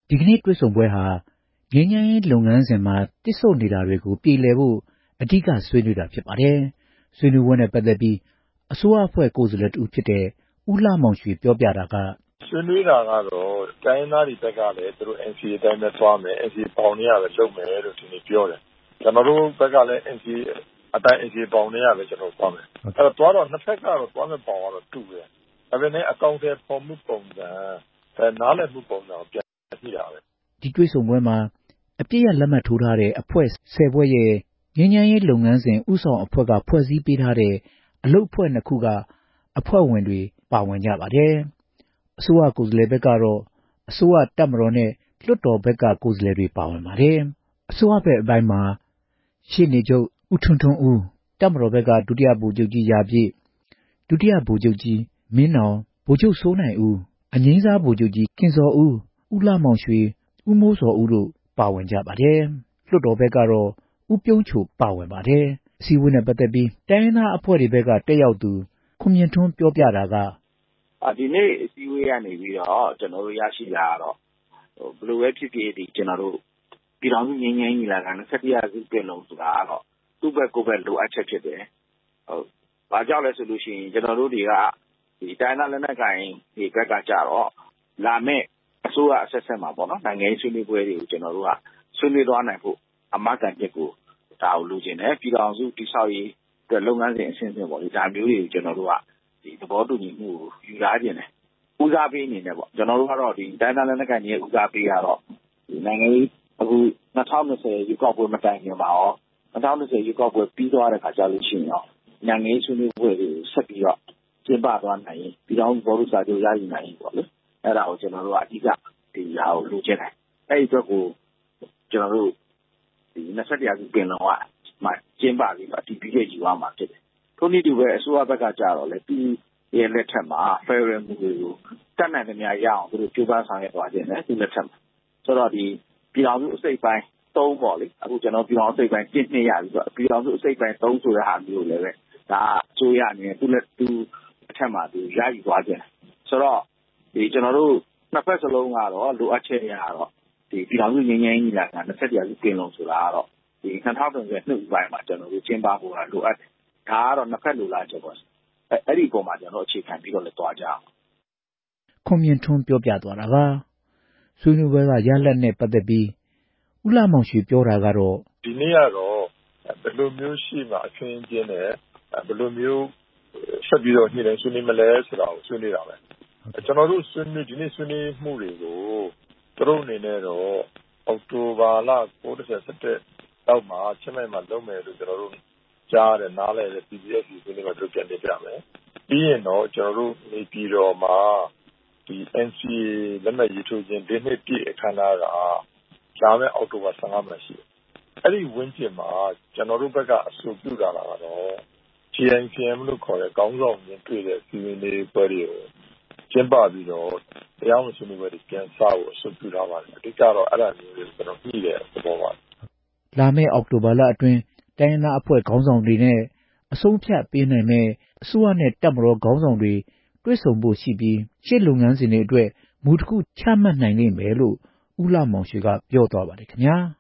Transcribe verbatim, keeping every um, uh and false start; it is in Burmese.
ဒီကနေ့တွေ့ဆုံပွဲဟာငြိမ်းချမ်းရေးလုပ်ငန်းစဉ်မှာတစ်ဆို့နေတာတွေကိုပြည်လည်ဖို့အဓိကဆွေးနွေးတာဖြစ်ပါတယ်။ဆွေးနွေးပွဲနဲ့ပတ်သက်ပြီးအစိုးရအဖွဲ့ကိုယ်စားလှယ်တူဖြစ်တဲ့ဦးလှမောင်ရွှေပြောပြတာကဆွေးနွေးတာကတော့တိုင်းသားတွေဘက်ကလည်းသူတို့ N C A အတိုင်းပဲသွားမယ် N C A ပေါင်းနေရပဲလုပ်မယ်လို့ဒီနေ့ပြောတယ်ကျွန်တော်တို့ဘက်ကလည်း N C A အတိုင်း N C A ပေါင်းနေရပဲကျွန်တော်သွားမယ်အဲ့တော့သွားတော့နှစ်ဖက်ကတော့သွားမယ်ပေါင်းကတော့တူတယ်ဒါပေမဲ့အကောင့်တွေပေါ်မှုပုံစံအဲနားလည်မှုပုံစံကိုပြန်ကြည့်တာပဲဒီတွေ့ဆုံပွဲမှာအပြည့်ရလက်မှတ်ထိုးထားတဲ့အဖွဲ့ဆယ်ဖွဲ့ရဲ့ငြိမ်းချမ်းရေးလုပ်ငန်းစဉ်ဥဆောင်အဖွဲ့ကဖွဲ့စည်းပေးထားတဲ့အလုပ်အဖွဲ့နှစ်ခုကအဖွဲ့ဝင်တွေပါဝင်ကြပါတယ်။အစိုးရကိုယ်စားလှယ်ဘက်ကတော့အစိုးရတပ်မတော်နဲ့လွှတ်တော်ဘက်ကကိုယ်စားလှယ်တွေပါဝင်ပါတယ်။အစိုးရဘက်အပိုင်းမှာရှေ့နေချုပ်ဦးထွန်းထွန်းဦးတပ်မတော်ဘက်ကဒုတိယဗိုလ်ချုပ်ကြီးရာပြည့်ဒုတိယဗိုလ်ချုပ်ကြီးမင်းနောင်ဗိုလ်ချုပ်စိုးနိုင်ဦးအငြိမ်းစားဗိုလ်ချုပ်ကြီးခင်ဇော်ဦးဦးလှမောင်ရွှေဦးမိုးစောဦးတို့ပါဝင်ကြပါတယ်။လွှတ်တော်ဘက်ကတော့ဦးပြုံးချိုပါဝင်ပါတယ်။အစည်းအဝေးနဲ့ပတ်သက်ပြီးတိုင်းရင်းသားအဖွဲ့တွေဘက်ကတက်ရောက်သူခွန်မြင့်ထွန်းပြောပြတာကဒီနေ့အစည်းအဝေးကနေပြီးတော့ကျွန်တော်တို့ရရှိလာတော့ဘယ်လိုပဲဖြစ်ဖြစ်ဒီကျွန်တော်တို့ပြည်ထောင်စုငြိမ်းချမ်းရေးညီလာခံ၂၁ရာစုပင်လုံဆိုတာကတော့သူ့ဘက်ကိုယ်ဘက်လိုအပ်ချက်ဖြစ်တယ်။ဟုတ်ဘာကြောင့်လဲဆိုလို့ရှိရင်ကျွန်တော်တို့တွေကဒီတိုင်းသားလက်နက်ကိုင်ဒီဘက်ကကြတော့လာမဲ့အစိုးရအဆက်ဆက်မှာပေါ့နော်နိုင်ငံရေးဆွေးနွေးပွဲတွေကိုကျွန်တော်တို့ကဆွေးနွေးသွားနိုင်ဖို့အမကန်ချက်ကိုဒါကိုလိုချင်တယ်ပြည်ထောင်စုတိဆောက်ရေးအတွက်လုပ်ငန်းစဉ်အဆင့်ဆင့်ပေါ့ဒီဒါမျိုးတွေကိုကျွန်တော်တို့ကဒီသဘောတူညီမှုကိုယူထားခြင်းတယ်ဦးစားပေးအနေနဲ့ပေါ့ကျွန်တော်တို့ကတော့ဒီတိုင်းသားလက်နက်ကိုင်ရဲ့ဦးစားပေးရတော့ဒီနိုင်ငံရေးအခု၂၀၂၀ရွေးကောက်ပွဲမတိုင်ခင်ပါရော၂၀၂၀ရွေးကောက်ပွဲပြီးသွားတဲ့ခါကျလို့ရှိရင်ရောနိုင်ငံရေးဆွေးနွေးပွဲတွေကိုဆက်ပြီးတော့ကျင်းပသွားနိုင်ရင်ပြည်ထောင်စုဘောလုံးစာချုပ်ရယူနိုင်ရင်ပေါ့လေအဲ့ဒါကိုကျွန်တော်တို့ကအဓိကဒီဟာကိုလိုချင်တယ်အဲ့ဒီအတွက်ကိုကျွန်တော်တို့ဒီ၂၁ရာစုပင်လုံကမှကျင်းပပြီးတော့ဒီပြီးခဲ့ယူရမှာဖြစ်တယ်ထို့နည်းတူပဲအစိုးရဘက်ကကြတော့လေဒီရဲ့လက်ထက်မှာ Federal မူတွေကိုတတ်နိုင်သမျှရအောင်သူတို့ကြိုးပမ်းဆောင်ရွက်သွားခြင်းနဲ့ဒီလက်ထက်မှာဆိုတော့ဒီပြည်ထောင်စုအစိပ်ပိုင်းသုံးပေါ့လေအခုကျွန်တော်ပြည်ထောင်စုအစိပ်ပိုင်းတစ်နှစ်ရပြီးတော့ပြည်ထောင်စုအစိပ်ပိုင်းသုံးဆိုတဲ့ဟာမျိုးလည်းပဲဒါအစိုးရအနေနဲ့သူ့လက်သူအထက်မှာသူရယူသွားခြင်းဆိုတော့ဒီကျွန်တော်တို့နှစ်ဖက်စလုံးကတော့လိုအပ်ချက်ရတော့ဒီပြည်ထောင်စုငြိမ်းချမ်းရေးညီလာခံ၂၁ရာစုပင်လုံဆိုတာကတော့ဒီ၂၀၂၀နှစ်ဦးပိုင်းမှာကျွန်တော်တို့ကျင်းပဖို့ကလိုအပ်တယ်ဒါကတော့နှစ်ဖက်လိုလားချက်ပေါ့အဲ့ဒီပုံမှာကျွန်တော်အခြေခံပြီးတော့လည်းတွားကြအောင်ခွန်မြင့်ထွန်းပြောပြသွားတာပါဆွေးနွေးပွဲကရလဒ်နဲ့ပတ်သက်ပြီးဦးလှမောင်ရွှေပြောတာကတော့ဒီနေ့ကတော့ဘယ်လိုမျိုးရှိမှအခင်းကျင်းတယ်ဘယ်လိုမျိုးဆက်ပြီးတော့ညှိနှိုင်းဆွေးနွေးမလဲဆိုတာကိုဆွေးနွေးတာပဲကျွန်တော်တို့ဆွေးနွေးဒီနေ့ဆွေးနွေးမှုတွေကိုသူတို့အနေနဲ့တော့အောက်တိုဘာလ၉၁၁လောက်မှာချင်းမိုင်မှာလုပ်မယ်လို့ကျွန်တော်တို့ကြားတယ်နားလည်တဲ့ P P S ဆွေးနွေးမှာတို့ပြန်တင်ပြမယ်ပြီးရင်တော့ကျွန်တော်တို့နေပြည်တော်မှာဒီ N C A လက်မှတ်ရေးထိုးခြင်းဒီနှစ်ပြည့်အခမ်းအနားကလာမယ့်အောက်တိုဘာ၁၅မှာရှိတယ်အဲ့ဒီဝန်းကျင်မှာကျွန်တော်တို့ဘက်ကအဆိုပြုတာကတော့ G I C M လို့ခေါ်တဲ့ကောင်းဆောင်ချင်းတွေ့တဲ့စီမံရေးပွဲတွေကိုကျင်းပပြီးတော့တရားဝင်ဆွေးနွေးပွဲတွေပြန်စဖို့အဆိုပြုထားပါတယ်အဓိကတော့အဲ့ဒါမျိုးတွေကျွန်တော်ပြီးတဲ့သဘောပါလာမယ့်အောက်တိုဘာလအတွင်းတိုင်းရင်းသားအဖွဲ့ခေါင်းဆောင်တွေနဲ့အဆုံးဖြတ်ပေးနိုင်မဲ့အစိုးရနဲ့တပ်မတော်ခေါင်းဆောင်တွေတွေ့ဆုံဖို့ရှိပြီးရှေ့လုပ်ငန်းစဉ်တွေအတွက်မူတစ်ခုချမှတ်နိုင်လိမ့်မယ်လို့ဦးလှမောင်ရွှေကပြောသွားပါတယ်ခင်ဗျာ